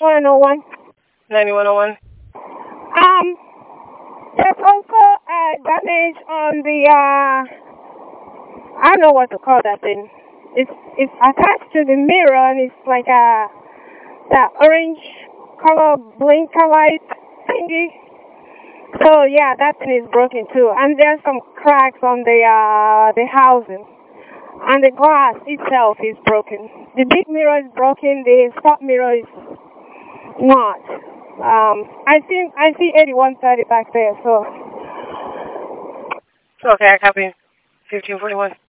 9101. 9101. There's also damage on the, I don't know what to call that thing. It's attached to the mirror and it's like that orange color blinker light thingy. So yeah, that thing is broken too. And there's some cracks on the housing. And the glass itself is broken. The big mirror is broken, the stop mirror is not. I see 8130 back there, so. Okay, I copy. 1541.